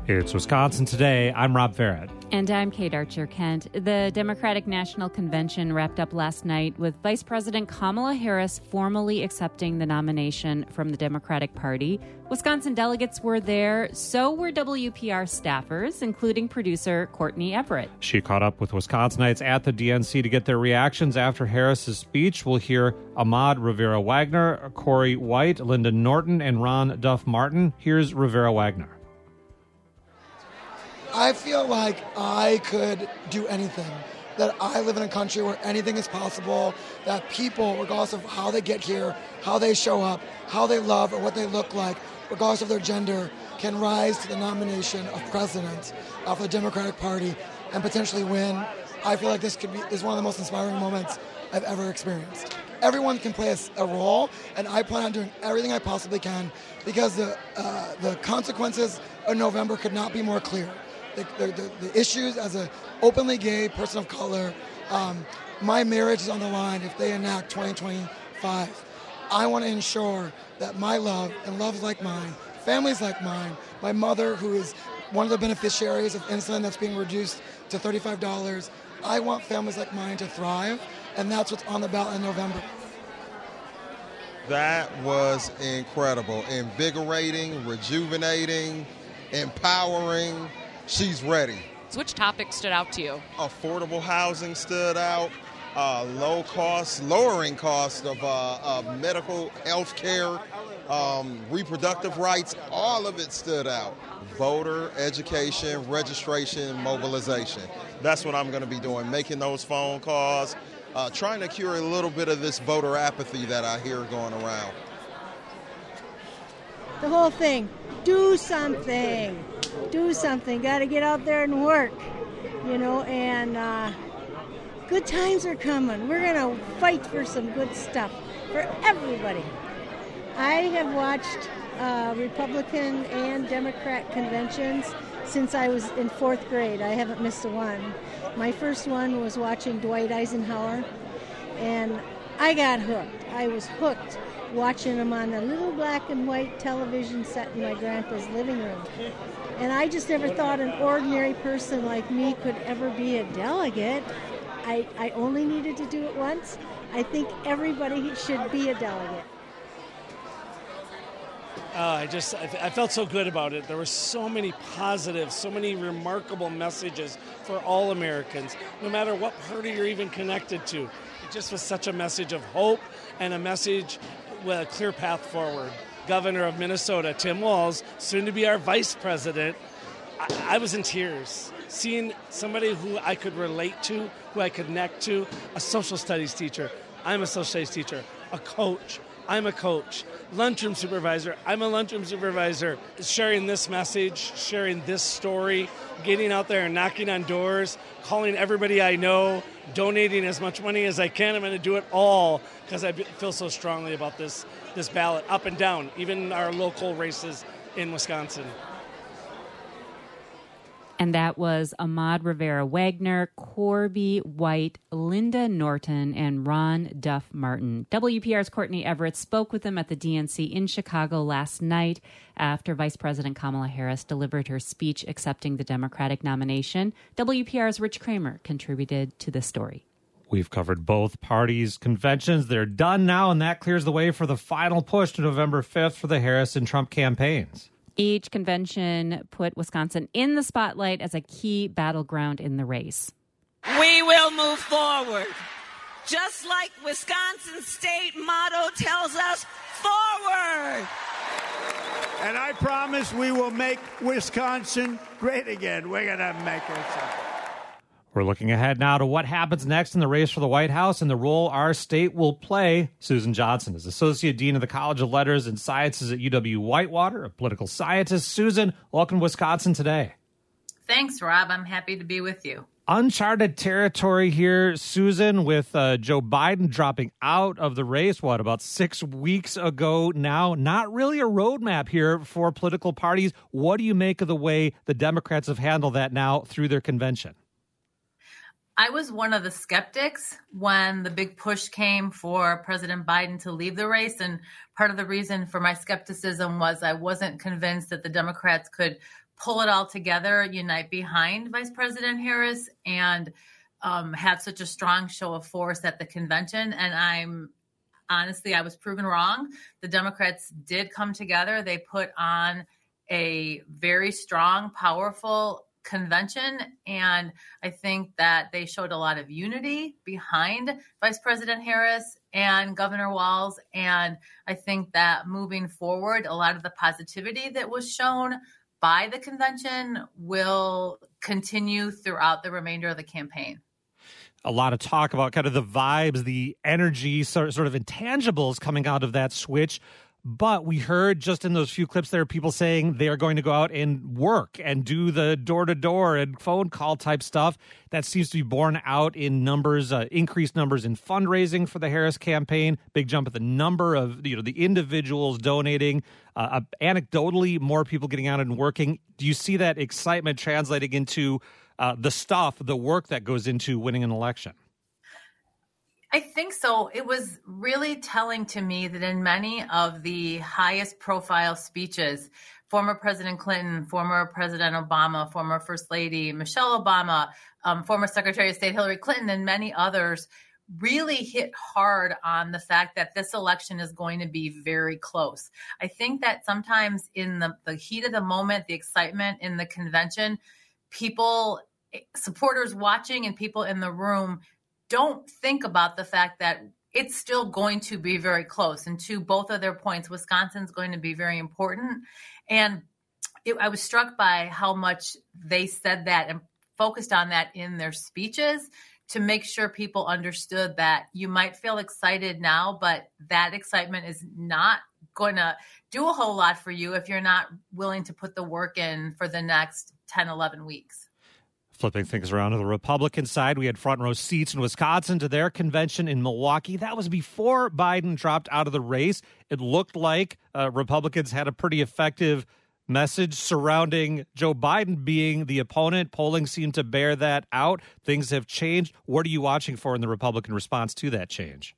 It's Wisconsin Today. I'm Rob Farrett. And I'm Kate Archer-Kent. The Democratic National Convention wrapped up last night with Vice President Kamala Harris formally accepting the nomination from the Democratic Party. Wisconsin delegates were there, so were WPR staffers, including producer Courtney Everett. She caught up with Wisconsinites at the DNC to get their reactions after Harris's speech. We'll hear Ahmad Rivera-Wagner, Corey White, Linda Norton, and Ron Duff Martin. Here's Rivera-Wagner. I feel like I could do anything, that I live in a country where anything is possible, that people, regardless of how they get here, how they show up, how they love, or what they look like, regardless of their gender, can rise to the nomination of president for the Democratic Party and potentially win. I feel like this is one of the most inspiring moments I've ever experienced. Everyone can play a role, and I plan on doing everything I possibly can because the consequences of November could not be more clear. The issues as an openly gay person of color, my marriage is on the line if they enact 2025. I want to ensure that my love and loves like mine, families like mine, my mother who is one of the beneficiaries of insulin that's being reduced to $35, I want families like mine to thrive, and that's what's on the ballot in November. That was incredible, invigorating, rejuvenating, empowering. She's ready. So which topic stood out to you? Affordable housing stood out. Lowering cost of medical health care, reproductive rights, all of it stood out. Voter education, registration, mobilization. That's what I'm going to be doing, making those phone calls, trying to cure a little bit of this voter apathy that I hear going around. The whole thing, do something. Do something. Got to get out there and work, and good times are coming. We're going to fight for some good stuff for everybody. I have watched Republican and Democrat conventions since I was in fourth grade. I haven't missed a one. My first one was watching Dwight Eisenhower, and I got hooked. I was hooked watching him on a little black and white television set in my grandpa's living room. And I just never thought an ordinary person like me could ever be a delegate. I only needed to do it once. I think everybody should be a delegate. I felt so good about it. There were so many positives, so many remarkable messages for all Americans, no matter what party you're even connected to. It just was such a message of hope and a message with a clear path forward. Governor of Minnesota, Tim Walz, soon to be our vice president, I was in tears. Seeing somebody who I could relate to, who I could connect to, a social studies teacher. I'm a social studies teacher. A coach. I'm a coach. Lunchroom supervisor. I'm a lunchroom supervisor. Sharing this message, sharing this story, getting out there and knocking on doors, calling everybody I know, donating as much money as I can. I'm going to do it all because I feel so strongly about this ballot, up and down, even our local races in Wisconsin. And that was Ahmad Rivera-Wagner, Corby White, Linda Norton, and Ron Duff Martin. WPR's Courtney Everett spoke with them at the DNC in Chicago last night after Vice President Kamala Harris delivered her speech accepting the Democratic nomination. WPR's Rich Kramer contributed to this story. We've covered both parties' conventions. They're done now, and that clears the way for the final push to November 5th for the Harris and Trump campaigns. Each convention put Wisconsin in the spotlight as a key battleground in the race. We will move forward, just like Wisconsin's state motto tells us, forward. And I promise we will make Wisconsin great again. We're going to make it so. We're looking ahead now to what happens next in the race for the White House and the role our state will play. Susan Johnson is Associate Dean of the College of Letters and Sciences at UW-Whitewater, a political scientist. Susan, welcome to Wisconsin Today. Thanks, Rob. I'm happy to be with you. Uncharted territory here, Susan, with Joe Biden dropping out of the race, about 6 weeks ago now. Not really a roadmap here for political parties. What do you make of the way the Democrats have handled that now through their convention? I was one of the skeptics when the big push came for President Biden to leave the race. And part of the reason for my skepticism was I wasn't convinced that the Democrats could pull it all together, unite behind Vice President Harris, and have such a strong show of force at the convention. And honestly, I was proven wrong. The Democrats did come together. They put on a very strong, powerful convention. And I think that they showed a lot of unity behind Vice President Harris and Governor Walz. And I think that moving forward, a lot of the positivity that was shown by the convention will continue throughout the remainder of the campaign. A lot of talk about kind of the vibes, the energy, sort of intangibles coming out of that switch. But we heard just in those few clips there, people saying they are going to go out and work and do the door-to-door and phone call type stuff. That seems to be borne out in numbers, increased numbers in fundraising for the Harris campaign. Big jump at the number of the individuals donating. Anecdotally, more people getting out and working. Do you see that excitement translating into the work that goes into winning an election? I think so. It was really telling to me that in many of the highest profile speeches, former President Clinton, former President Obama, former First Lady Michelle Obama, former Secretary of State Hillary Clinton, and many others really hit hard on the fact that this election is going to be very close. I think that sometimes in the heat of the moment, the excitement in the convention, people, supporters watching and people in the room don't think about the fact that it's still going to be very close. And to both of their points, Wisconsin's going to be very important. And I was struck by how much they said that and focused on that in their speeches to make sure people understood that you might feel excited now, but that excitement is not going to do a whole lot for you if you're not willing to put the work in for the next 10, 11 weeks. Flipping things around to the Republican side, we had front row seats in Wisconsin to their convention in Milwaukee. That was before Biden dropped out of the race. It looked like Republicans had a pretty effective message surrounding Joe Biden being the opponent. Polling seemed to bear that out. Things have changed. What are you watching for in the Republican response to that change?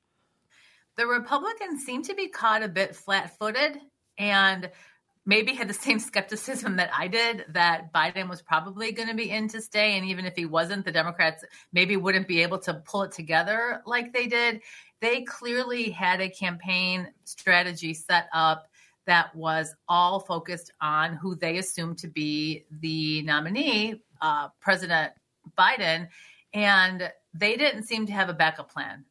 The Republicans seem to be caught a bit flat-footed and maybe had the same skepticism that I did, that Biden was probably going to be in to stay. And even if he wasn't, the Democrats maybe wouldn't be able to pull it together like they did. They clearly had a campaign strategy set up that was all focused on who they assumed to be the nominee, President Biden. And they didn't seem to have a backup plan.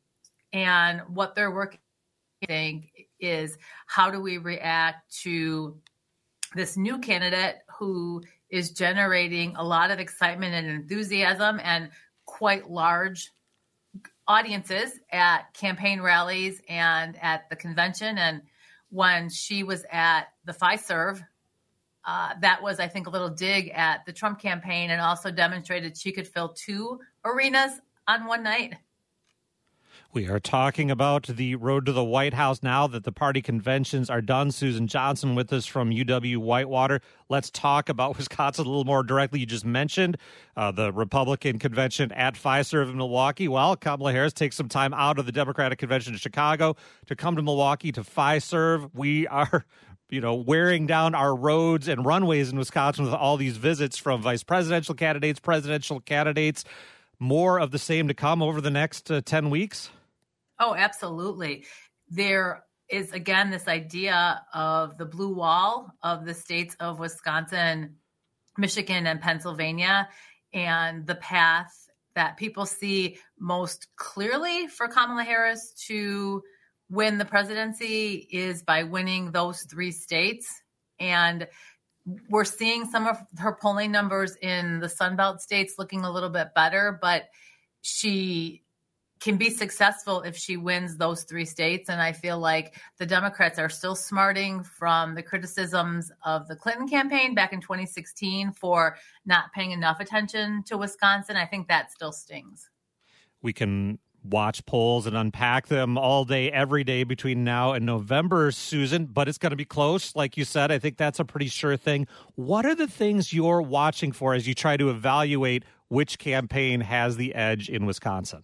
And what they're working on, I think, is how do we react to this new candidate who is generating a lot of excitement and enthusiasm and quite large audiences at campaign rallies and at the convention. And when she was at the FISERV, that was, I think, a little dig at the Trump campaign and also demonstrated she could fill two arenas on one night. We are talking about the road to the White House now that the party conventions are done. Susan Johnson with us from UW-Whitewater. Let's talk about Wisconsin a little more directly. You just mentioned the Republican convention at FISERV in Milwaukee. Well, Kamala Harris takes some time out of the Democratic convention in Chicago to come to Milwaukee to FISERV. We are wearing down our roads and runways in Wisconsin with all these visits from vice presidential candidates. More of the same to come over the next 10 weeks? Oh, absolutely. There is, again, this idea of the blue wall of the states of Wisconsin, Michigan, and Pennsylvania, and the path that people see most clearly for Kamala Harris to win the presidency is by winning those three states. And we're seeing some of her polling numbers in the Sunbelt states looking a little bit better, but she can be successful if she wins those three states. And I feel like the Democrats are still smarting from the criticisms of the Clinton campaign back in 2016 for not paying enough attention to Wisconsin. I think that still stings. We can watch polls and unpack them all day, every day between now and November, Susan, but it's going to be close. Like you said, I think that's a pretty sure thing. What are the things you're watching for as you try to evaluate which campaign has the edge in Wisconsin?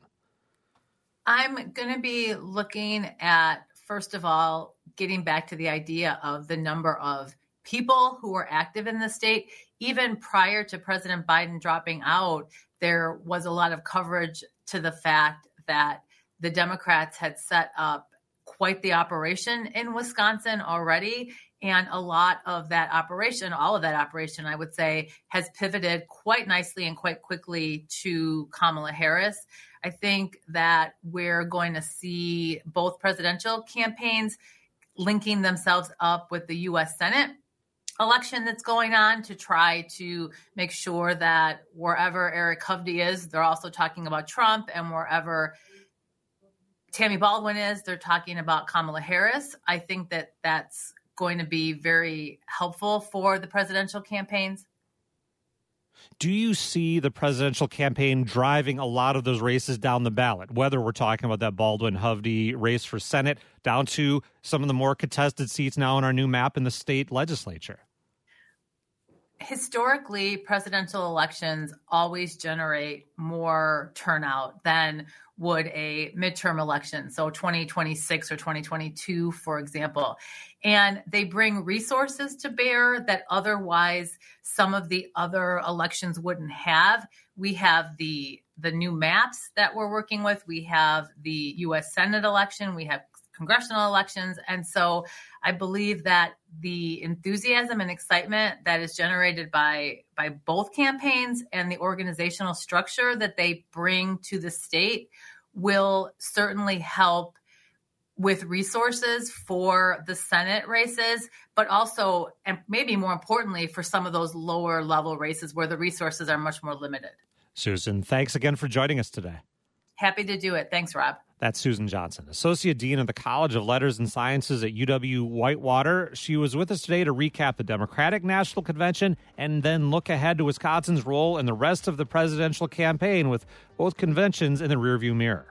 I'm going to be looking at, first of all, getting back to the idea of the number of people who were active in the state. Even prior to President Biden dropping out, there was a lot of coverage to the fact that the Democrats had set up quite the operation in Wisconsin already. And a lot of that operation, all of that operation, I would say, has pivoted quite nicely and quite quickly to Kamala Harris. I think that we're going to see both presidential campaigns linking themselves up with the U.S. Senate election that's going on to try to make sure that wherever Eric Hovde is, they're also talking about Trump, and wherever Tammy Baldwin is, they're talking about Kamala Harris. I think that that's going to be very helpful for the presidential campaigns. Do you see the presidential campaign driving a lot of those races down the ballot, whether we're talking about that Baldwin-Hovde race for Senate down to some of the more contested seats now in our new map in the state legislature? Historically, presidential elections always generate more turnout than would a midterm election, so 2026 or 2022, for example. And they bring resources to bear that otherwise some of the other elections wouldn't have. We have the new maps that we're working with. We have the U.S. Senate election. We have congressional elections. And so I believe that the enthusiasm and excitement that is generated by both campaigns and the organizational structure that they bring to the state will certainly help with resources for the Senate races, but also, and maybe more importantly, for some of those lower level races where the resources are much more limited. Susan, thanks again for joining us today. Happy to do it. Thanks, Rob. That's Susan Johnson, Associate Dean of the College of Letters and Sciences at UW-Whitewater. She was with us today to recap the Democratic National Convention and then look ahead to Wisconsin's role in the rest of the presidential campaign with both conventions in the rearview mirror.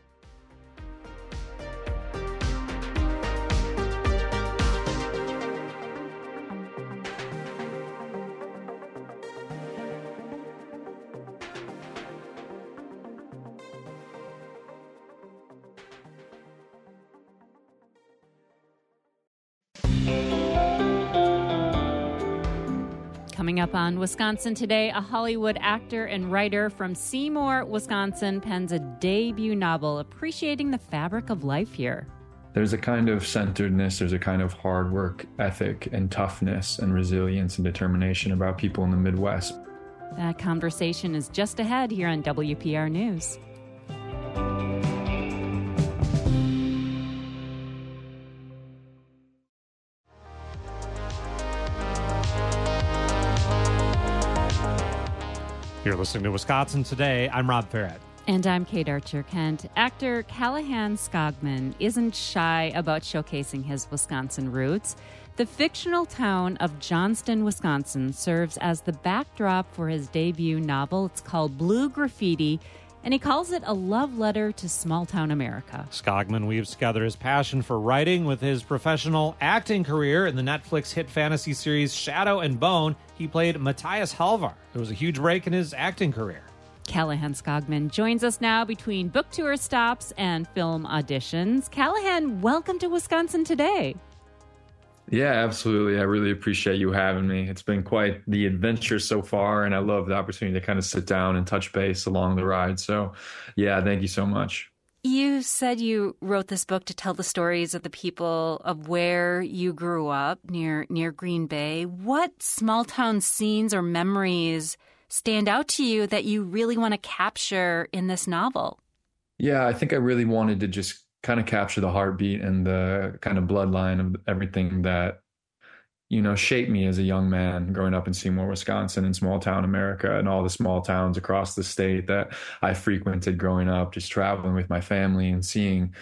Coming up on Wisconsin Today, a Hollywood actor and writer from Seymour, Wisconsin, pens a debut novel appreciating the fabric of life here. There's a kind of centeredness, there's a kind of hard work ethic and toughness and resilience and determination about people in the Midwest. That conversation is just ahead here on WPR News. You're listening to Wisconsin Today. I'm Rob Farrett. And I'm Kate Archer-Kent. Actor Callahan Skogman isn't shy about showcasing his Wisconsin roots. The fictional town of Johnston, Wisconsin, serves as the backdrop for his debut novel. It's called Blue Graffiti, and he calls it a love letter to small-town America. Skogman weaves together his passion for writing with his professional acting career. In the Netflix hit fantasy series Shadow and Bone, he played Matthias Halvar. It was a huge break in his acting career. Callahan Skogman joins us now between book tour stops and film auditions. Callahan, welcome to Wisconsin Today. Yeah, absolutely. I really appreciate you having me. It's been quite the adventure so far, and I love the opportunity to kind of sit down and touch base along the ride. So, yeah, thank you so much. You said you wrote this book to tell the stories of the people of where you grew up near Green Bay. What small town scenes or memories stand out to you that you really want to capture in this novel? Yeah, I think I really wanted to just kind of capture the heartbeat and the kind of bloodline of everything that, shaped me as a young man growing up in Seymour, Wisconsin, and small town America, and all the small towns across the state that I frequented growing up, just traveling with my family and seeing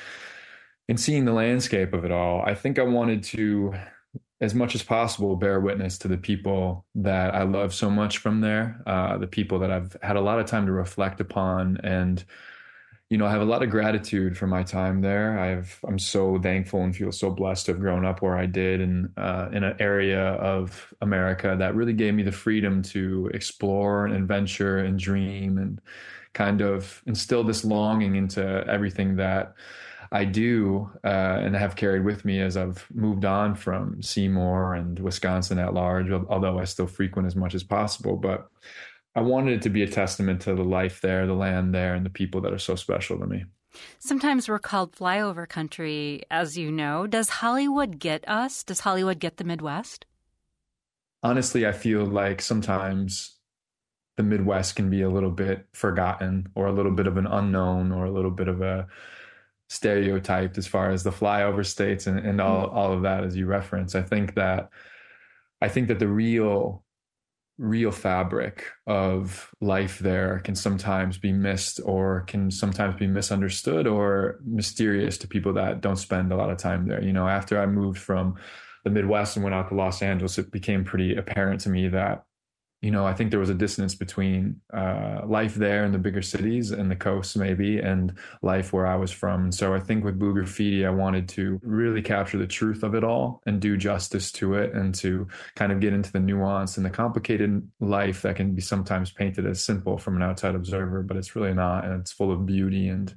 the landscape of it all. I think I wanted to, as much as possible, bear witness to the people that I love so much from there, the people that I've had a lot of time to reflect upon. And I have a lot of gratitude for my time there. I'm so thankful and feel so blessed to have grown up where I did, and in an area of America that really gave me the freedom to explore and adventure and dream and kind of instill this longing into everything that I do, and have carried with me as I've moved on from Seymour and Wisconsin at large, although I still frequent as much as possible. But I wanted it to be a testament to the life there, the land there, and the people that are so special to me. Sometimes we're called flyover country, as you know. Does Hollywood get us? Does Hollywood get the Midwest? Honestly, I feel like sometimes the Midwest can be a little bit forgotten, or a little bit of an unknown, or a little bit of a stereotyped as far as the flyover states and all of that, as you reference. I think that the real fabric of life there can sometimes be missed, or can sometimes be misunderstood or mysterious to people that don't spend a lot of time there. You know, after I moved from the Midwest and went out to Los Angeles, it became pretty apparent to me that, you know, I think there was a dissonance between life there in the bigger cities and the coast maybe, and life where I was from. And so I think with Blue Graffiti, I wanted to really capture the truth of it all and do justice to it, and to kind of get into the nuance and the complicated life that can be sometimes painted as simple from an outside observer, but it's really not. And it's full of beauty and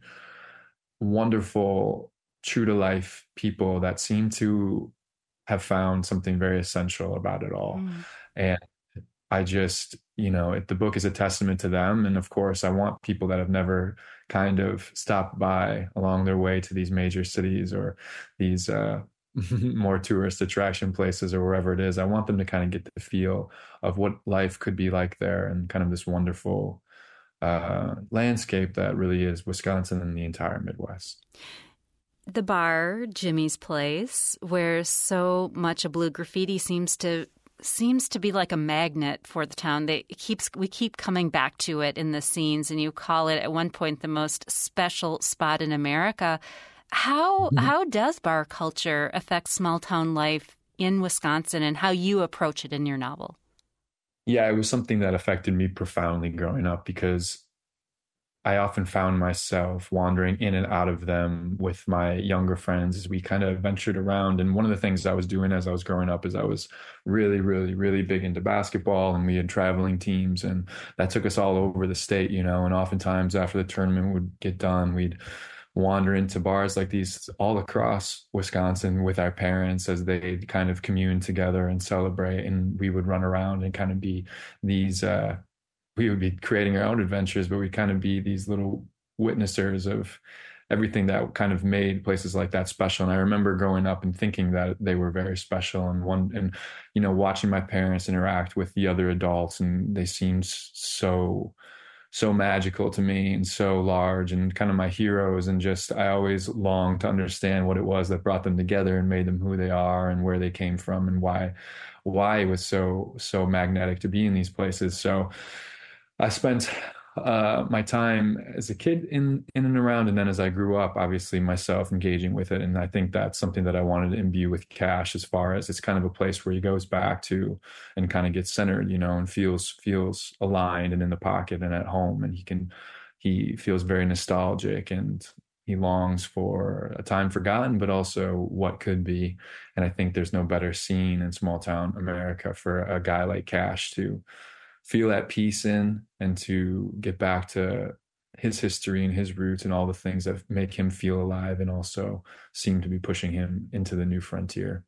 wonderful, true to life people that seem to have found something very essential about it all. And I just, you know, the book is a testament to them. And of course, I want people that have never kind of stopped by along their way to these major cities or these more tourist attraction places or wherever it is. I want them to kind of get the feel of what life could be like there, and kind of this wonderful landscape that really is Wisconsin and the entire Midwest. The bar, Jimmy's Place, where so much of Blue Graffiti seems to be like a magnet for the town. We keep coming back to it in the scenes, and you call it at one point the most special spot in America. How does bar culture affect small town life in Wisconsin, and how you approach it in your novel? Yeah, it was something that affected me profoundly growing up, because I often found myself wandering in and out of them with my younger friends as we kind of ventured around. And one of the things I was doing as I was growing up is I was really, really, really big into basketball, and we had traveling teams, and that took us all over the state, you know, and oftentimes after the tournament would get done, we'd wander into bars like these all across Wisconsin with our parents as they kind of commune together and celebrate. And we would run around and kind of be these, we would be creating our own adventures, but we'd kind of be these little witnessers of everything that kind of made places like that special. And I remember growing up and thinking that they were very special, and you know, watching my parents interact with the other adults, and they seemed so magical to me and so large and kind of my heroes. And just, I always longed to understand what it was that brought them together and made them who they are, and where they came from, and why it was so magnetic to be in these places. So I spent my time as a kid in and around, and then as I grew up, obviously myself engaging with it. And I think that's something that I wanted to imbue with Cash, as far as it's kind of a place where he goes back to and kind of gets centered, you know, and feels aligned and in the pocket and at home. And he feels very nostalgic, and he longs for a time forgotten, but also what could be. And I think there's no better scene in small town America for a guy like Cash to feel at peace in, and to get back to his history and his roots and all the things that make him feel alive, and also seem to be pushing him into the new frontier.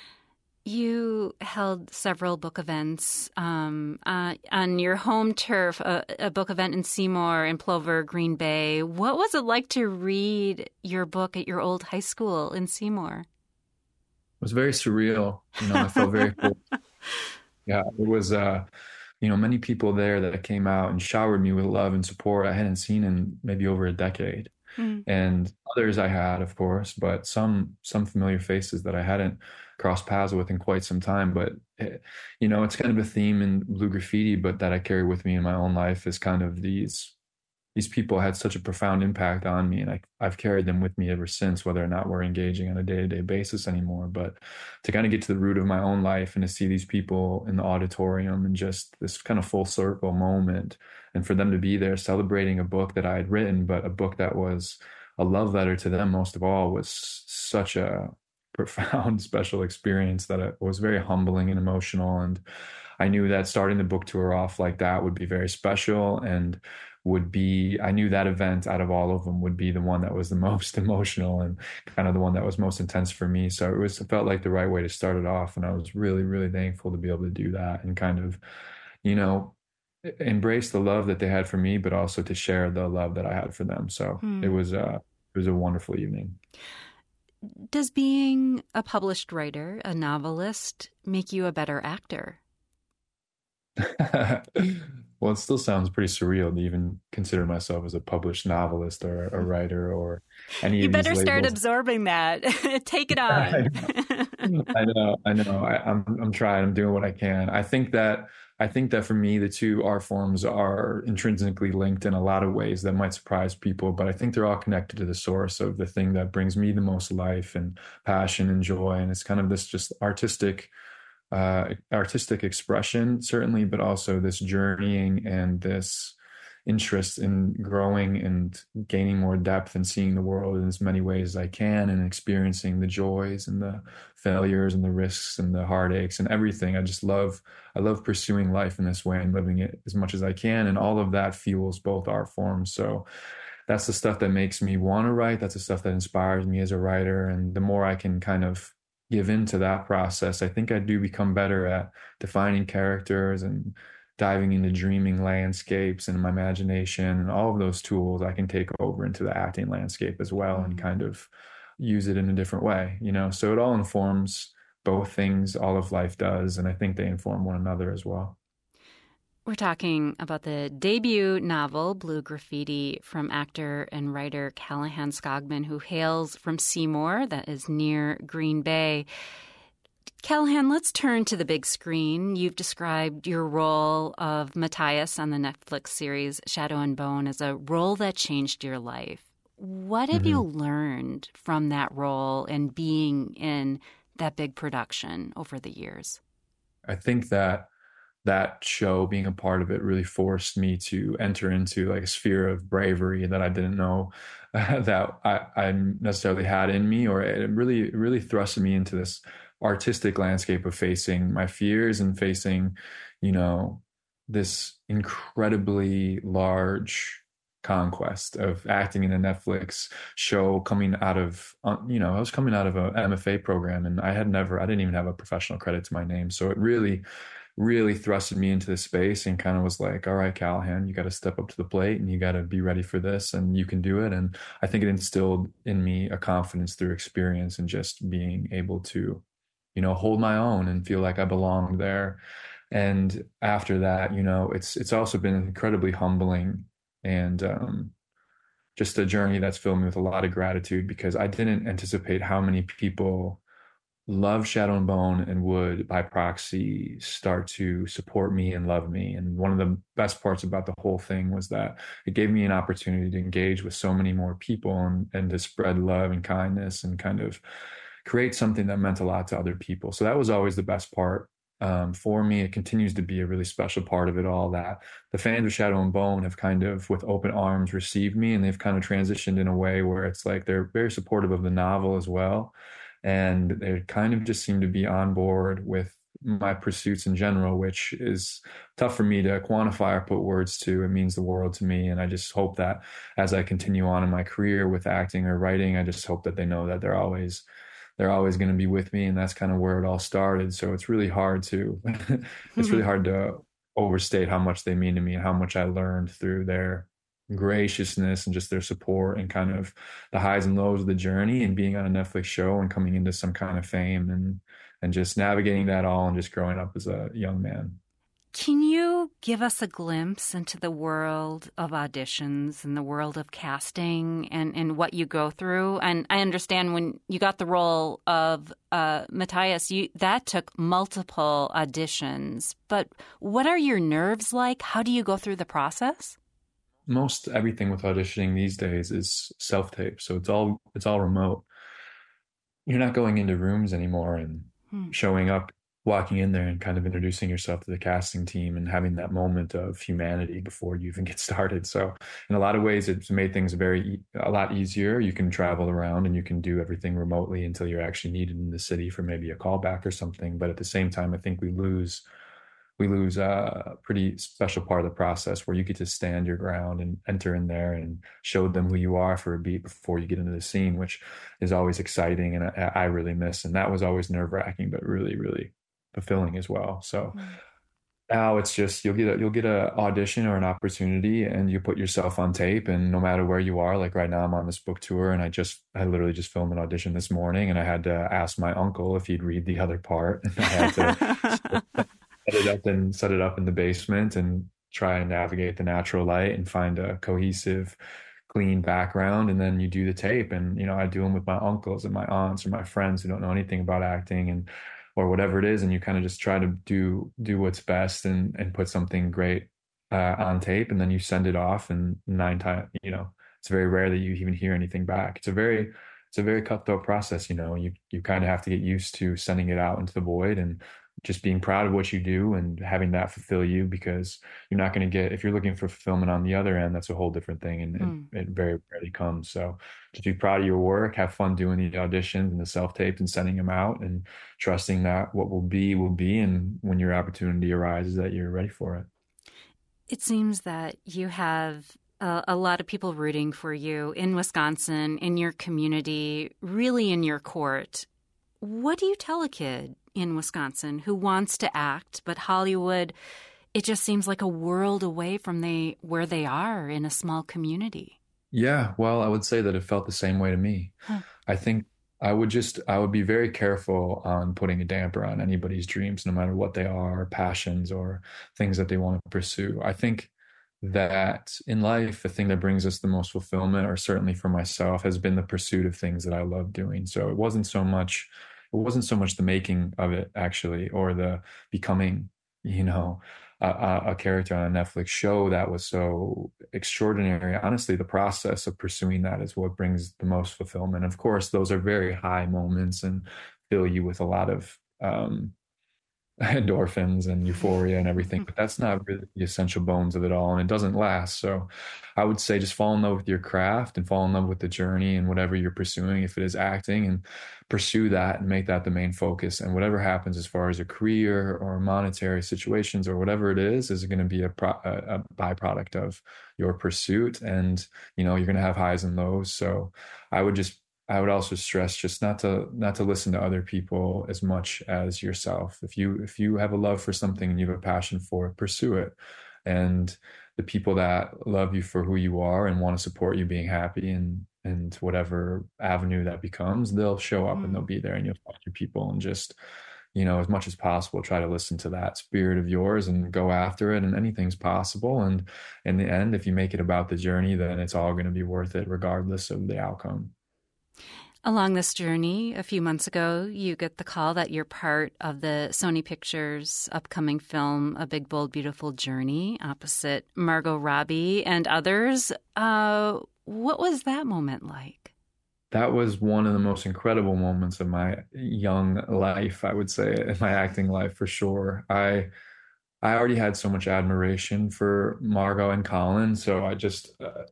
You held several book events on your home turf, a book event in Seymour, in Plover, Green Bay. What was it like to read your book at your old high school in Seymour? It was very surreal. You know, I felt very cool. Yeah, it was, you know, many people there that came out and showered me with love and support I hadn't seen in maybe over a decade. And others I had, of course, but some familiar faces that I hadn't crossed paths with in quite some time. But, you know, it's kind of a theme in Blue Graffiti, but that I carry with me in my own life, is kind of these people had such a profound impact on me, and I've carried them with me ever since, whether or not we're engaging on a day-to-day basis anymore. But to kind of get to the root of my own life, and to see these people in the auditorium, and just this kind of full circle moment, and for them to be there celebrating a book that I had written, but a book that was a love letter to them most of all, was such a profound, special experience that it was very humbling and emotional. And I knew that starting the book tour off like that would be very special, and I knew that event out of all of them would be the one that was the most emotional and kind of the one that was most intense for me. So it felt like the right way to start it off. And I was really, really thankful to be able to do that and kind of, embrace the love that they had for me, but also to share the love that I had for them. So it was a wonderful evening. Does being a published writer, a novelist, make you a better actor? Well, it still sounds pretty surreal to even consider myself as a published novelist or a writer or any of these labels. You better start absorbing that. Take it on. I know. I'm trying. I'm doing what I can. I think that for me, the two art forms are intrinsically linked in a lot of ways that might surprise people, but I think they're all connected to the source of the thing that brings me the most life and passion and joy. And it's kind of this just artistic expression, certainly, but also this journeying and this interest in growing and gaining more depth and seeing the world in as many ways as I can, and experiencing the joys and the failures and the risks and the heartaches and everything. I love pursuing life in this way and living it as much as I can. And all of that fuels both art forms. So that's the stuff that makes me want to write. That's the stuff that inspires me as a writer. And the more I can kind of give into that process, I think I do become better at defining characters and diving into dreaming landscapes and my imagination, and all of those tools I can take over into the acting landscape as well and kind of use it in a different way, so it all informs both things. All of life does. And I think they inform one another as well. We're talking about the debut novel, Blue Graffiti, from actor and writer Callahan Skogman, who hails from Seymour, that is near Green Bay. Callahan, let's turn to the big screen. You've described your role of Matthias on the Netflix series Shadow and Bone as a role that changed your life. What have you learned from that role and being in that big production over the years? I think that show, being a part of it, really forced me to enter into like a sphere of bravery that I didn't know that I necessarily had in me, or it really thrusted me into this artistic landscape of facing my fears and facing, this incredibly large conquest of acting in a Netflix show coming out of, I was coming out of a MFA program, and I didn't even have a professional credit to my name. So it really thrusted me into this space and kind of was like, all right, Callahan, you got to step up to the plate and you got to be ready for this and you can do it. And I think it instilled in me a confidence through experience and just being able to, hold my own and feel like I belonged there. And after that, it's also been incredibly humbling and just a journey that's filled me with a lot of gratitude, because I didn't anticipate how many people love Shadow and Bone and would, by proxy, start to support me and love me. And one of the best parts about the whole thing was that it gave me an opportunity to engage with so many more people and to spread love and kindness and kind of create something that meant a lot to other people. So that was always the best part. For me, it continues to be a really special part of it all, that the fans of Shadow and Bone have kind of with open arms received me, and they've kind of transitioned in a way where it's like they're very supportive of the novel as well. And they kind of just seem to be on board with my pursuits in general, which is tough for me to quantify or put words to. It means the world to me. And I just hope that as I continue on in my career with acting or writing, I just hope that they know that they're always going to be with me. And that's kind of where it all started. So it's really hard to, really hard to overstate how much they mean to me and how much I learned through their graciousness and just their support and kind of the highs and lows of the journey and being on a Netflix show and coming into some kind of fame and just navigating that all and just growing up as a young man. Can you give us a glimpse into the world of auditions and the world of casting and what you go through? And I understand when you got the role of Matthias, that took multiple auditions. But what are your nerves like? How do you go through the process? Most everything with auditioning these days is self-tape. So it's all remote. You're not going into rooms anymore and showing up walking in there and kind of introducing yourself to the casting team and having that moment of humanity before you even get started. So in a lot of ways, it's made things a lot easier. You can travel around and you can do everything remotely until you're actually needed in the city for maybe a callback or something. But at the same time, I think we lose a pretty special part of the process where you get to stand your ground and enter in there and show them who you are for a beat before you get into the scene, which is always exciting. And I really miss, and that was always nerve-wracking, but really, really fulfilling as well. So now it's just, you'll get a audition or an opportunity and you put yourself on tape, and no matter where you are, like right now I'm on this book tour and I literally just filmed an audition this morning, and I had to ask my uncle if he'd read the other part. And I had to set it up in the basement and try and navigate the natural light and find a cohesive, clean background. And then you do the tape, and, I do them with my uncles and my aunts or my friends who don't know anything about acting or whatever it is. And you kind of just try to do what's best and put something great on tape. And then you send it off, and 9 times, it's very rare that you even hear anything back. It's a very cutthroat process. You kind of have to get used to sending it out into the void and just being proud of what you do and having that fulfill you, because you're not going to get, if you're looking for fulfillment on the other end, that's a whole different thing. And it very rarely comes. So just be proud of your work, have fun doing the auditions and the self-tapes and sending them out, and trusting that what will be. And when your opportunity arises, that you're ready for it. It seems that you have a lot of people rooting for you in Wisconsin, in your community, really in your court. What do you tell a kid in Wisconsin who wants to act, but Hollywood, it just seems like a world away from where they are in a small community? Yeah, well, I would say that it felt the same way to me. I think I would be very careful on putting a damper on anybody's dreams, no matter what they are, passions or things that they want to pursue. I think that in life, the thing that brings us the most fulfillment, or certainly for myself, has been the pursuit of things that I love doing. So it wasn't so much the making of it, actually, or the becoming, a character on a Netflix show that was so extraordinary. Honestly, the process of pursuing that is what brings the most fulfillment. Of course, those are very high moments and fill you with a lot of endorphins and euphoria and everything, but that's not really the essential bones of it all, and it doesn't last. So I would say just fall in love with your craft and fall in love with the journey and whatever you're pursuing. If it is acting, and pursue that and make that the main focus, and whatever happens as far as a career or monetary situations or whatever it is going to be a byproduct of your pursuit. And you're going to have highs and lows. So I would also stress just not to listen to other people as much as yourself. If you have a love for something and you have a passion for it, pursue it. And the people that love you for who you are and want to support you being happy and whatever avenue that becomes, they'll show up and they'll be there, and you'll find your people. And just, as much as possible, try to listen to that spirit of yours and go after it, and anything's possible. And in the end, if you make it about the journey, then it's all going to be worth it, regardless of the outcome. Along this journey, a few months ago, you get the call that you're part of the Sony Pictures upcoming film, A Big, Bold, Beautiful Journey, opposite Margot Robbie and others. What was that moment like? That was one of the most incredible moments of my young life, I would say, in my acting life, for sure. I already had so much admiration for Margot and Colin, so I just,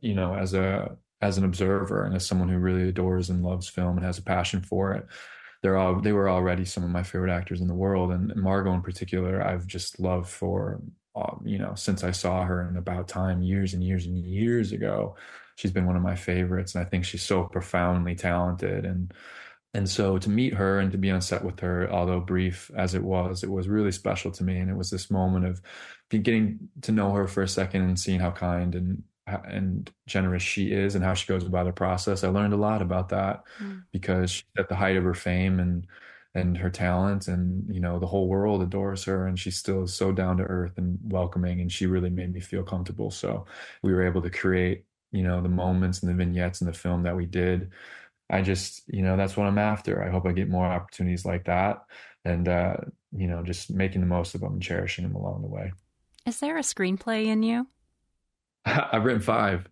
as an observer and as someone who really adores and loves film and has a passion for it, they were already some of my favorite actors in the world. And Margot in particular, I've just loved for, since I saw her in About Time years and years and years ago. She's been one of my favorites, and I think she's so profoundly talented. And so to meet her and to be on set with her, although brief as it was really special to me. And it was this moment of getting to know her for a second and seeing how kind and generous she is and how she goes about her process. I learned a lot about that because she's at the height of her fame and her talent, and the whole world adores her, and she still is so down to earth and welcoming, and she really made me feel comfortable. So we were able to create the moments and the vignettes in the film that we did. I just that's what I'm after. I hope I get more opportunities like that, and just making the most of them and cherishing them along the way. Is there a screenplay in you? I've written 5.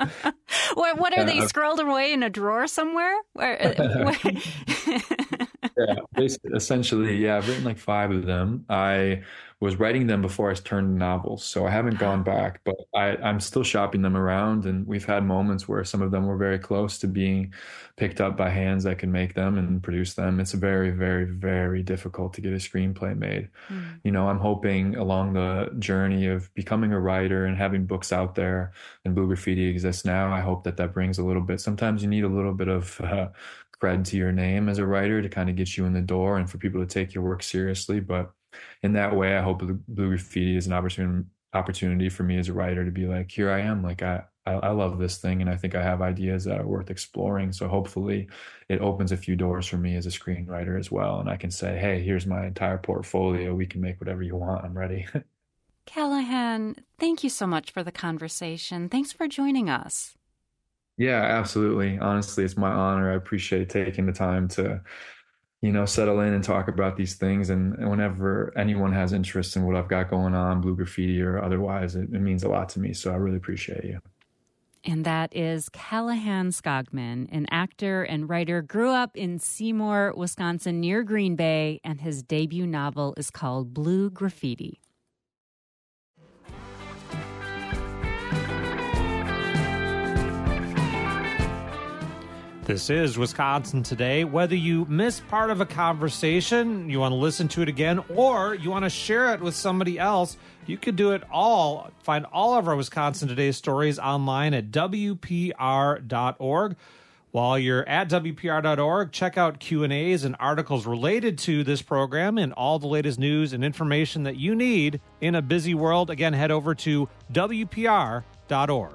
What are they scrolled away in a drawer somewhere? Yeah, essentially, yeah, I've written like 5 of them. I was writing them before I turned novels, so I haven't gone back, but I'm still shopping them around, and we've had moments where some of them were very close to being picked up by hands that can make them and produce them. It's very, very, very difficult to get a screenplay made. You know, I'm hoping along the journey of becoming a writer and having books out there, and Blue Graffiti exists now, I hope that that brings a little bit. Sometimes you need a little bit of cred to your name as a writer to kind of get you in the door and for people to take your work seriously. But in that way, I hope Blue Graffiti is an opportunity for me as a writer to be like, here I am, like I love this thing, and I think I have ideas that are worth exploring. So hopefully it opens a few doors for me as a screenwriter as well, and I can say, hey, here's my entire portfolio, we can make whatever you want, I'm ready. Callahan, thank you so much for the conversation. Thanks for joining us. Yeah, absolutely. Honestly, it's my honor. I appreciate taking the time to, you know, settle in and talk about these things. And whenever anyone has interest in what I've got going on, Blue Graffiti or otherwise, it means a lot to me. So I really appreciate you. And that is Callahan Skogman, an actor and writer, grew up in Seymour, Wisconsin, near Green Bay, and his debut novel is called Blue Graffiti. This is Wisconsin Today. Whether you missed part of a conversation, you want to listen to it again, or you want to share it with somebody else, you could do it all. Find all of our Wisconsin Today stories online at WPR.org. While you're at WPR.org, check out Q&As and articles related to this program and all the latest news and information that you need in a busy world. Again, head over to WPR.org.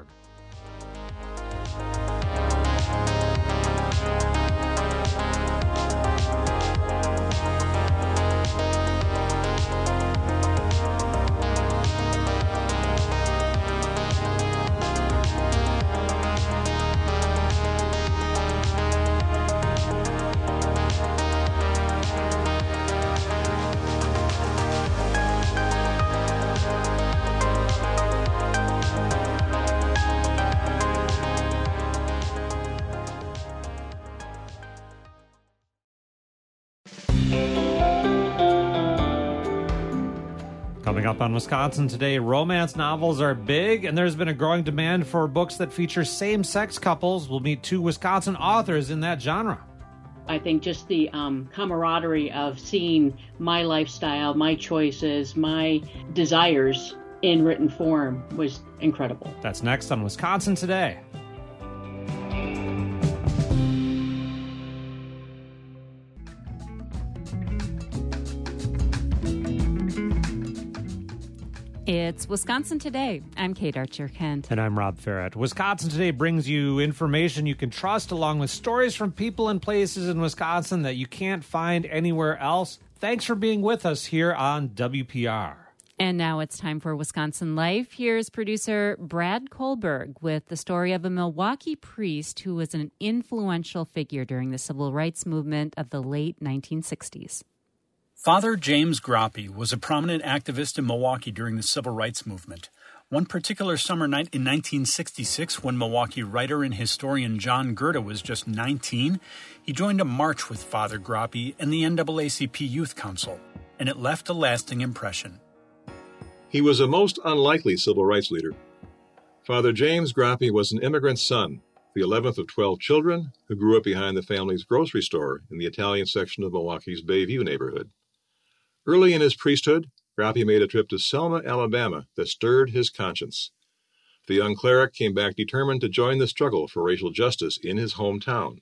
Coming up on Wisconsin Today, romance novels are big, and there's been a growing demand for books that feature same-sex couples. We'll meet 2 Wisconsin authors in that genre. I think just the camaraderie of seeing my lifestyle, my choices, my desires in written form was incredible. That's next on Wisconsin Today. It's Wisconsin Today. I'm Kate Archer-Kent. And I'm Rob Ferret. Wisconsin Today brings you information you can trust along with stories from people and places in Wisconsin that you can't find anywhere else. Thanks for being with us here on WPR. And now it's time for Wisconsin Life. Here's producer Brad Kohlberg with the story of a Milwaukee priest who was an influential figure during the civil rights movement of the late 1960s. Father James Groppe was a prominent activist in Milwaukee during the civil rights movement. One particular summer night in 1966, when Milwaukee writer and historian John Gerda was just 19, he joined a march with Father Groppe and the NAACP Youth Council, and it left a lasting impression. He was a most unlikely civil rights leader. Father James Groppe was an immigrant son, the 11th of 12 children, who grew up behind the family's grocery store in the Italian section of Milwaukee's Bayview neighborhood. Early in his priesthood, Groppe made a trip to Selma, Alabama that stirred his conscience. The young cleric came back determined to join the struggle for racial justice in his hometown.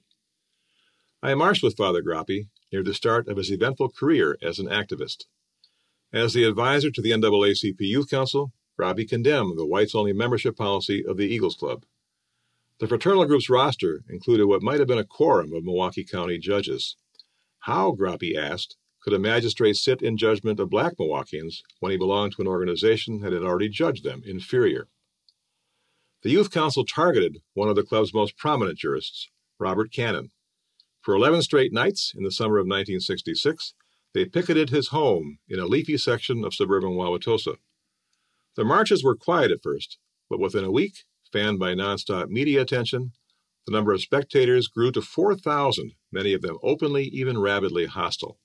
I marched with Father Groppe near the start of his eventful career as an activist. As the advisor to the NAACP Youth Council, Groppe condemned the whites-only membership policy of the Eagles Club. The fraternal group's roster included what might have been a quorum of Milwaukee County judges. How, Groppe asked, could a magistrate sit in judgment of black Milwaukeeans when he belonged to an organization that had already judged them inferior? The Youth Council targeted one of the club's most prominent jurists, Robert Cannon. For 11 straight nights in the summer of 1966, they picketed his home in a leafy section of suburban Wauwatosa. The marches were quiet at first, but within a week, fanned by nonstop media attention, The number of spectators grew to 4,000, many of them openly, even rabidly hostile.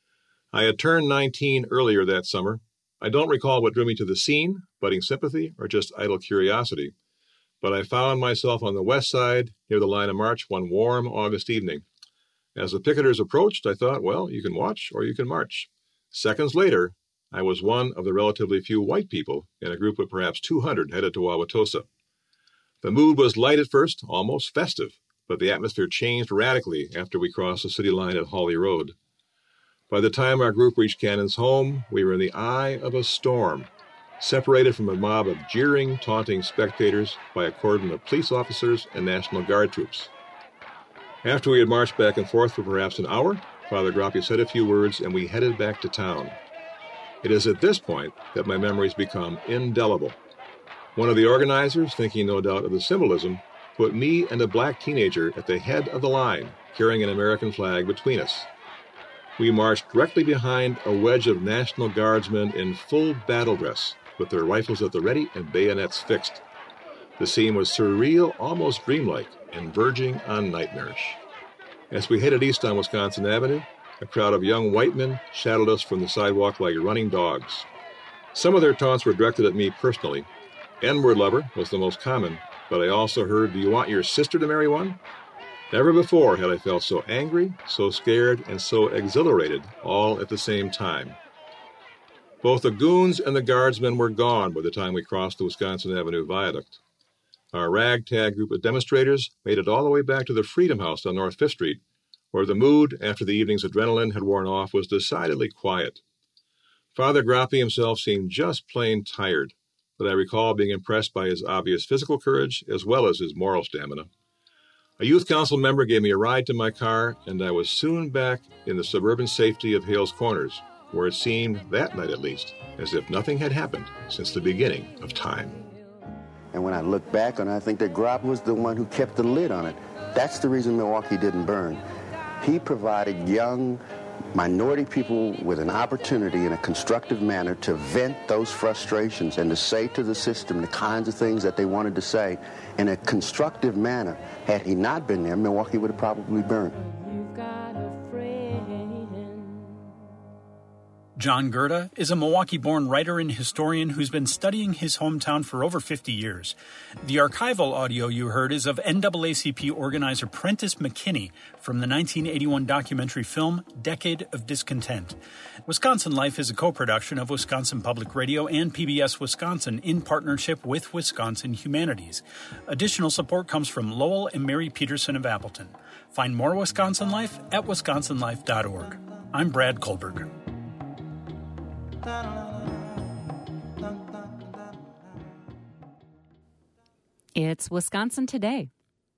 I had turned 19 earlier that summer. I don't recall what drew me to the scene, budding sympathy, or just idle curiosity, but I found myself on the west side near the line of march one warm August evening. As the picketers approached, I thought, well, you can watch or you can march. Seconds later, I was one of the relatively few white people in a group of perhaps 200 headed to Wauwatosa. The mood was light at first, almost festive, but the atmosphere changed radically after we crossed the city line at Hawley Road. By the time our group reached Cannon's home, we were in the eye of a storm, separated from a mob of jeering, taunting spectators by a cordon of police officers and National Guard troops. After we had marched back and forth for perhaps an hour, Father Grappi said a few words and we headed back to town. It is at this point that my memories become indelible. One of the organizers, thinking no doubt of the symbolism, put me and a black teenager at the head of the line, carrying an American flag between us. We marched directly behind a wedge of National Guardsmen in full battle dress, with their rifles at the ready and bayonets fixed. The scene was surreal, almost dreamlike, and verging on nightmarish. As we headed east on Wisconsin Avenue, a crowd of young white men shadowed us from the sidewalk like running dogs. Some of their taunts were directed at me personally. N-word lover was the most common, but I also heard, "Do you want your sister to marry one?" Never before had I felt so angry, so scared, and so exhilarated, all at the same time. Both the goons and the guardsmen were gone by the time we crossed the Wisconsin Avenue Viaduct. Our ragtag group of demonstrators made it all the way back to the Freedom House on North 5th Street, where the mood, after the evening's adrenaline had worn off, was decidedly quiet. Father Grappi himself seemed just plain tired, but I recall being impressed by his obvious physical courage as well as his moral stamina. A youth council member gave me a ride to my car, and I was soon back in the suburban safety of Hales Corners, where it seemed, that night at least, as if nothing had happened since the beginning of time. And when I look back on it, I think that Grappi was the one who kept the lid on it. That's the reason Milwaukee didn't burn. He provided young minority people with an opportunity in a constructive manner to vent those frustrations and to say to the system the kinds of things that they wanted to say in a constructive manner. Had he not been there, Milwaukee would have probably burned. John Gerda is a Milwaukee-born writer and historian who's been studying his hometown for over 50 years. The archival audio you heard is of NAACP organizer Prentice McKinney from the 1981 documentary film Decade of Discontent. Wisconsin Life is a co-production of Wisconsin Public Radio and PBS Wisconsin in partnership with Wisconsin Humanities. Additional support comes from Lowell and Mary Peterson of Appleton. Find more Wisconsin Life at wisconsinlife.org. I'm Brad Kohlberg. It's Wisconsin Today.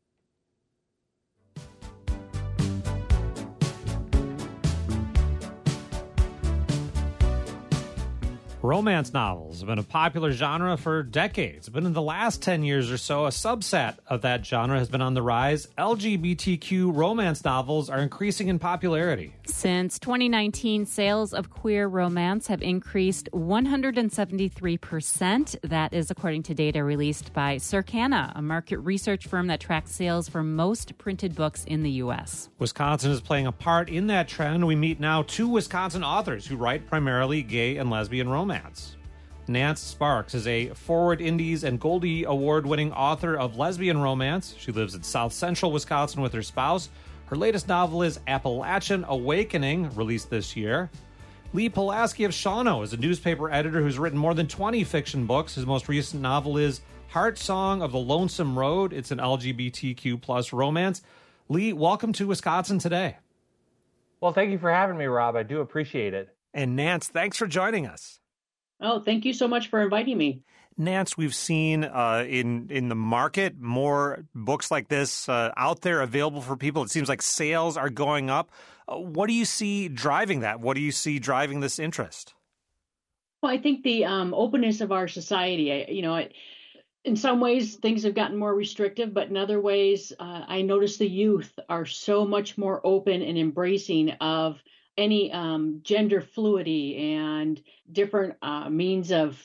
Romance novels have been a popular genre for decades, but in the last 10 years or so, a subset of that genre has been on the rise. LGBTQ romance novels are increasing in popularity. Since 2019, sales of queer romance have increased 173%. That is according to data released by Circana, a market research firm that tracks sales for most printed books in the U.S. Wisconsin is playing a part in that trend. We meet now two Wisconsin authors who write primarily gay and lesbian romance. Nance Sparks is a Forward Indies and Goldie Award-winning author of lesbian romance. She lives in South Central Wisconsin with her spouse. Her latest novel is Appalachian Awakening, released this year. Lee Pulaski of Shawano is a newspaper editor who's written more than 20 fiction books. His most recent novel is Heart Song of the Lonesome Road. It's an LGBTQ plus romance. Lee, welcome to Wisconsin Today. Well, thank you for having me, Rob. I do appreciate it. And Nance, thanks for joining us. Oh, thank you so much for inviting me. Nance, we've seen in the market more books like this out there available for people. It seems like sales are going up. What do you see driving that? What do you see driving this interest? Well, I think the openness of our society, in some ways things have gotten more restrictive, but in other ways, I notice the youth are so much more open and embracing of any gender fluidity and different means of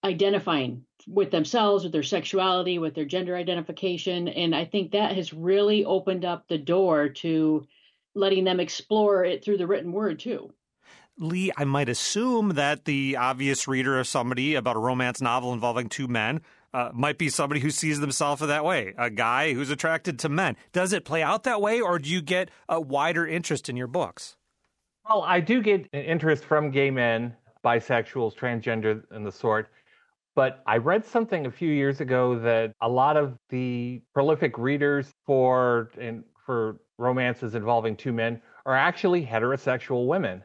identifying with themselves, with their sexuality, with their gender identification. And I think that has really opened up the door to letting them explore it through the written word too. Lee, I might assume that the obvious reader of somebody about a romance novel involving two men might be somebody who sees themselves that way, a guy who's attracted to men. Does it play out that way, or do you get a wider interest in your books? Well, I do get an interest from gay men, bisexuals, transgender, and the sort. But I read something a few years ago that a lot of the prolific readers for romances involving two men are actually heterosexual women.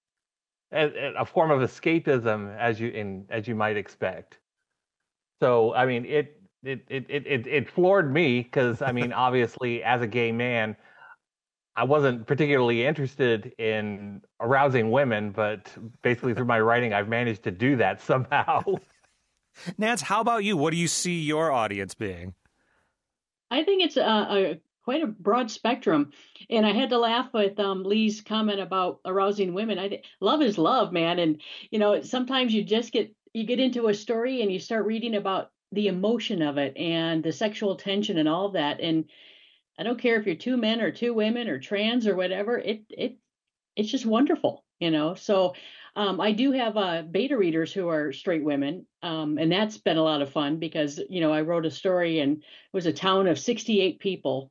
A form of escapism, as you might expect. So, I mean, it floored me because, I mean, obviously, as a gay man, I wasn't particularly interested in arousing women, but basically through my writing, I've managed to do that somehow. Nance, how about you? What do you see your audience being? I think it's quite a broad spectrum. And I had to laugh with Lee's comment about arousing women. Love is love, man. And, you know, sometimes you get into a story and you start reading about the emotion of it and the sexual tension and all of that. And I don't care if you're two men or two women or trans or whatever, it's just wonderful, you know? So I do have beta readers who are straight women. And that's been a lot of fun because, you know, I wrote a story and it was a town of 68 people.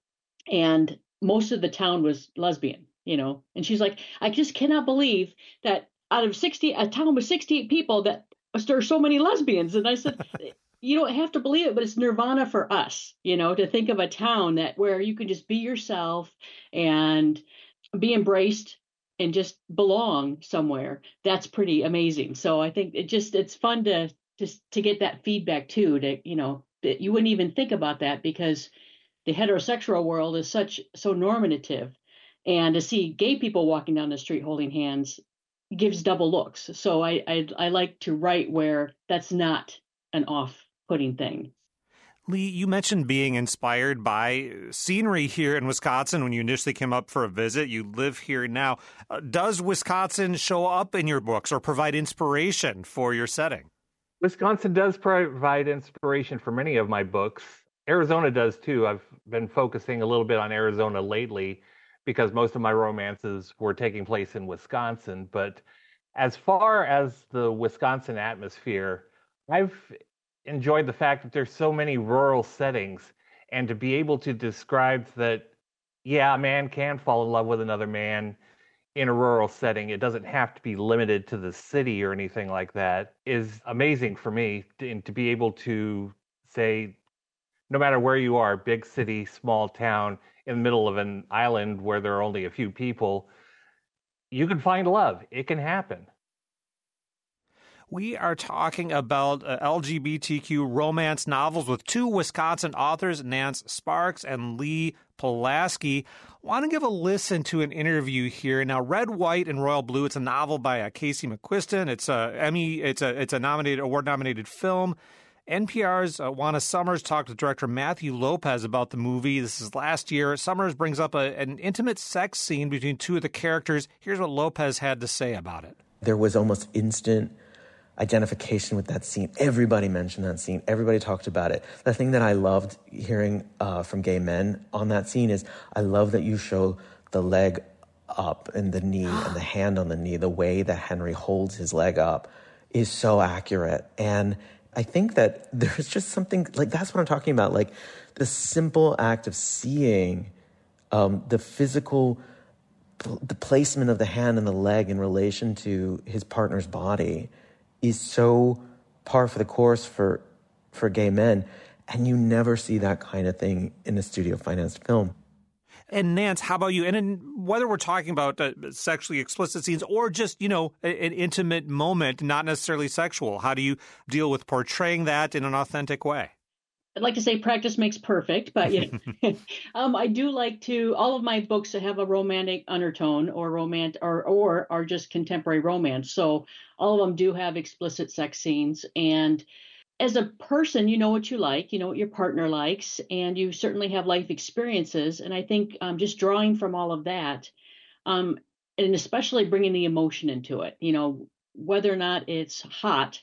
And most of the town was lesbian, you know, and she's like, I just cannot believe that out of a town with 68 people that there are so many lesbians. And I said, you don't have to believe it, but it's nirvana for us, you know, to think of a town where you can just be yourself and be embraced and just belong somewhere. That's pretty amazing. So I think it's fun to get that feedback too, you know, that you wouldn't even think about that because the heterosexual world is so normative, and to see gay people walking down the street holding hands gives double looks. So I like to write where that's not an off-putting thing. Lee, you mentioned being inspired by scenery here in Wisconsin when you initially came up for a visit. You live here now. Does Wisconsin show up in your books or provide inspiration for your setting? Wisconsin does provide inspiration for many of my books. Arizona does too. I've been focusing a little bit on Arizona lately because most of my romances were taking place in Wisconsin. But as far as the Wisconsin atmosphere, I've enjoyed the fact that there's so many rural settings, and to be able to describe that, yeah, a man can fall in love with another man in a rural setting. It doesn't have to be limited to the city or anything like that is amazing for me. And to be able to say, no matter where you are, big city, small town, in the middle of an island where there are only a few people, you can find love. It can happen. We are talking about LGBTQ romance novels with two Wisconsin authors, Nance Sparks and Lee Pulaski. Want to give a listen to an interview here. Now, Red, White, and Royal Blue, it's a novel by Casey McQuiston. It's a award-nominated film. NPR's Juana Summers talked to director Matthew Lopez about the movie. This is last year. Summers brings up an intimate sex scene between two of the characters. Here's what Lopez had to say about it. There was almost instant identification with that scene. Everybody mentioned that scene. Everybody talked about it. The thing that I loved hearing from gay men on that scene is I love that you show the leg up and the knee and the hand on the knee. The way that Henry holds his leg up is so accurate. And I think that there's just something, like, that's what I'm talking about. Like, the simple act of seeing the physical, the placement of the hand and the leg in relation to his partner's body is so par for the course for gay men. And you never see that kind of thing in a studio-financed film. And Nance, how about you? And whether we're talking about sexually explicit scenes or just, you know, an intimate moment, not necessarily sexual, how do you deal with portraying that in an authentic way? I'd like to say practice makes perfect, but you know, I do like to, all of my books have a romantic undertone or are just contemporary romance. So all of them do have explicit sex scenes. And as a person, you know what you like, you know what your partner likes, and you certainly have life experiences. And I think just drawing from all of that, and especially bringing the emotion into it, you know, whether or not it's hot,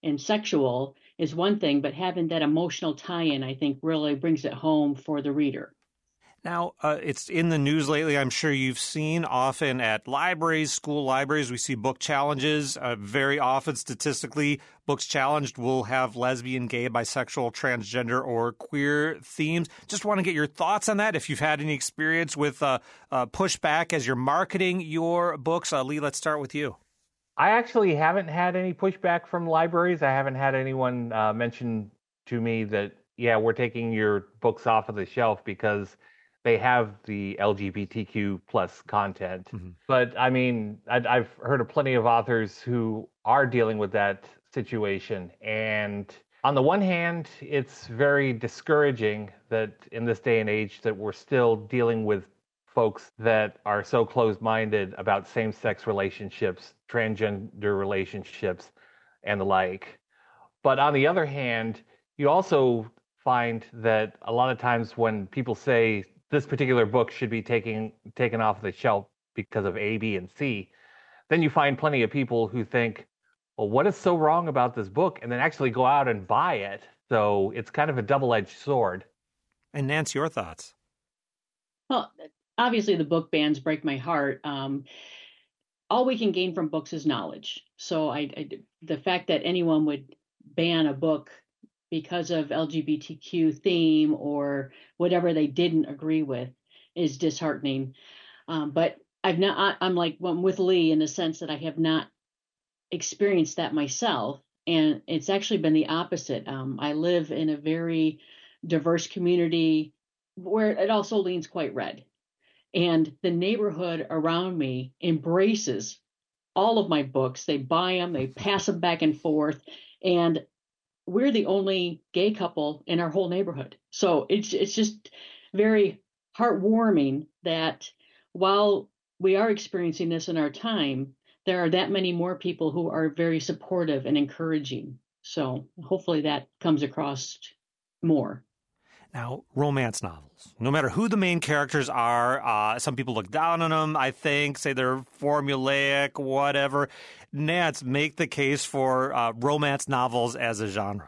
and sexual is one thing, but having that emotional tie-in, I think, really brings it home for the reader. Now, it's in the news lately. I'm sure you've seen often at libraries, school libraries, we see book challenges. Very often, statistically, books challenged will have lesbian, gay, bisexual, transgender, or queer themes. Just want to get your thoughts on that. If you've had any experience with pushback as you're marketing your books. Lee, let's start with you. I actually haven't had any pushback from libraries. I haven't had anyone mention to me that, yeah, we're taking your books off of the shelf because they have the LGBTQ plus content. Mm-hmm. But I mean, I've heard of plenty of authors who are dealing with that situation. And on the one hand, it's very discouraging that in this day and age that we're still dealing with folks that are so closed-minded about same-sex relationships, transgender relationships, and the like. But on the other hand, you also find that a lot of times when people say this particular book should be taken off the shelf because of A, B, and C, then you find plenty of people who think, well, what is so wrong about this book? And then actually go out and buy it. So it's kind of a double-edged sword. And Nance, your thoughts? Well, obviously the book bans break my heart. All we can gain from books is knowledge. So the fact that anyone would ban a book because of LGBTQ theme or whatever they didn't agree with is disheartening. But I'm with Lee in the sense that I have not experienced that myself. And it's actually been the opposite. I live in a very diverse community where it also leans quite red. And the neighborhood around me embraces all of my books. They buy them, they pass them back and forth. And we're the only gay couple in our whole neighborhood. So it's just very heartwarming that while we are experiencing this in our time, there are that many more people who are very supportive and encouraging. So hopefully that comes across more. Now, romance novels, no matter who the main characters are, some people look down on them, I think, say they're formulaic, whatever. Nance, make the case for romance novels as a genre.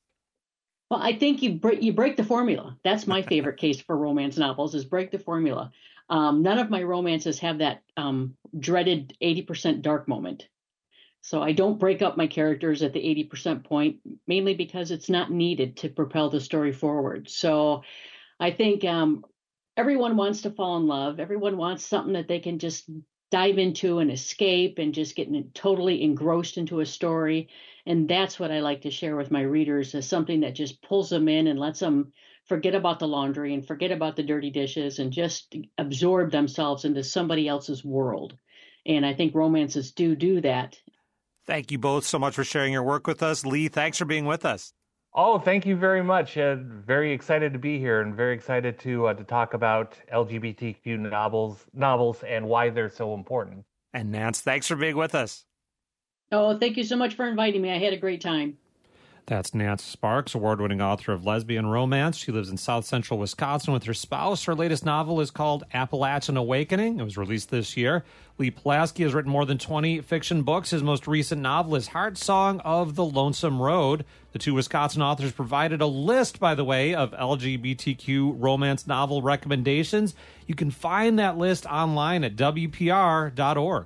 Well, I think you break the formula. That's my favorite case for romance novels, is break the formula. None of my romances have that dreaded 80% dark moment. So I don't break up my characters at the 80% point, mainly because it's not needed to propel the story forward. So I think everyone wants to fall in love. Everyone wants something that they can just dive into and escape and just get totally engrossed into a story. And that's what I like to share with my readers, is something that just pulls them in and lets them forget about the laundry and forget about the dirty dishes and just absorb themselves into somebody else's world. And I think romances do that. Thank you both so much for sharing your work with us. Lee, thanks for being with us. Oh, thank you very much. Very excited to be here and very excited to talk about LGBTQ novels and why they're so important. And Nance, thanks for being with us. Oh, thank you so much for inviting me. I had a great time. That's Nance Sparks, award-winning author of Lesbian Romance. She lives in South Central Wisconsin with her spouse. Her latest novel is called Appalachian Awakening. It was released this year. Lee Pulaski has written more than 20 fiction books. His most recent novel is Heart Song of the Lonesome Road. The two Wisconsin authors provided a list, by the way, of LGBTQ romance novel recommendations. You can find that list online at WPR.org.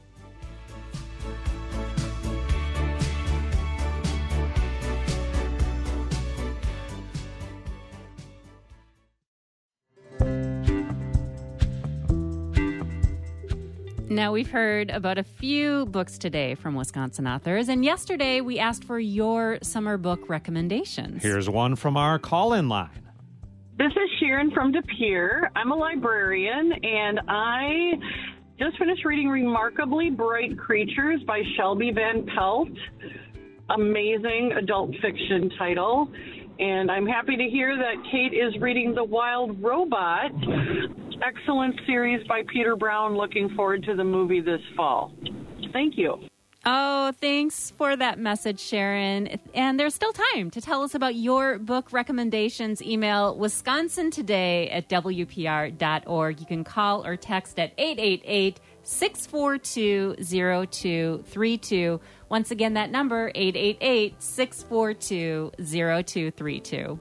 Now, we've heard about a few books today from Wisconsin authors, and yesterday we asked for your summer book recommendations. Here's one from our call-in line. This is Sharon from De Pere. I'm a librarian, and I just finished reading Remarkably Bright Creatures by Shelby Van Pelt. Amazing adult fiction title. And I'm happy to hear that Kate is reading The Wild Robot. Excellent series by Peter Brown. Looking forward to the movie this fall. Thank you. Oh, thanks for that message, Sharon. And there's still time to tell us about your book recommendations. Email wisconsintoday@wpr.org. You can call or text at 888 888-642-0232. Once again, that number, 888-642-0232.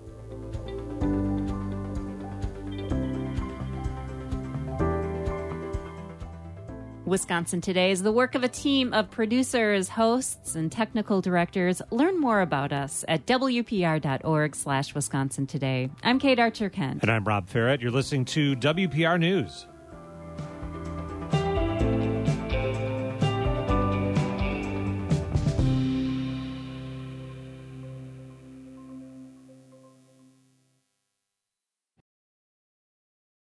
Wisconsin Today is the work of a team of producers, hosts, and technical directors. Learn more about us at WPR.org/Wisconsin Today. I'm Kate Archer-Kent. And I'm Rob Ferrett. You're listening to WPR News.